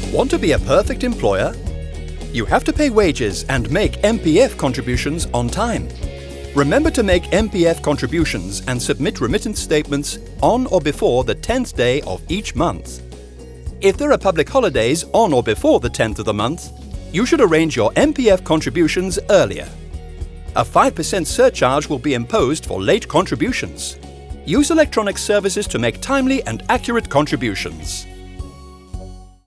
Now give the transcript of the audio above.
Want to be a perfect employer? You have to pay wages and make MPF contributions on time. Remember to make MPF contributions and submit remittance statements on or before the 10th day of each month. If there are public holidays on or before the 10th of the month, you should arrange your MPF contributions earlier. A 5% surcharge will be imposed for late contributions. Use electronic services to make timely and accurate contributions.